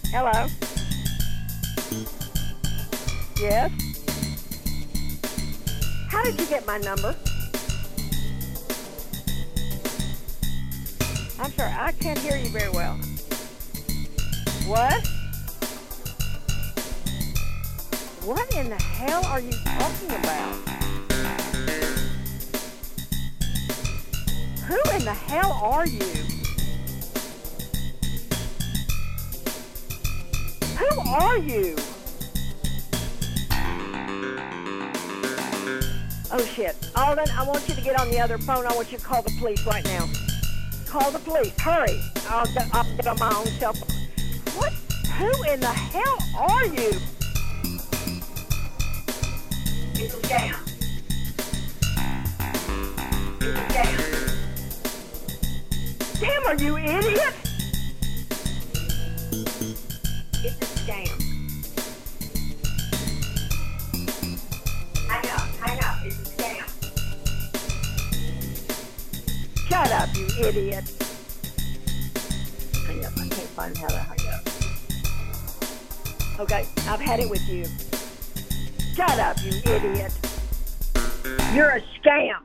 Hello? Yes? How did you get my number? I'm sorry, I can't hear you very well. What? What in the hell are you talking about? Who in the hell are you? Who are you? Oh shit. Alden, I want you to get on the other phone. I want you to call the police right now. Call the police. Hurry. I'll get on my own cell phone. What? Who in the hell are you? It's a scam. It's a scam. Damn, are you idiot? It's a scam. Hang up. It's a scam. Shut up, you idiot. Hang up. I can't find how to hang up. Okay, I've had it with you. Shut up, you idiot. You're a scam.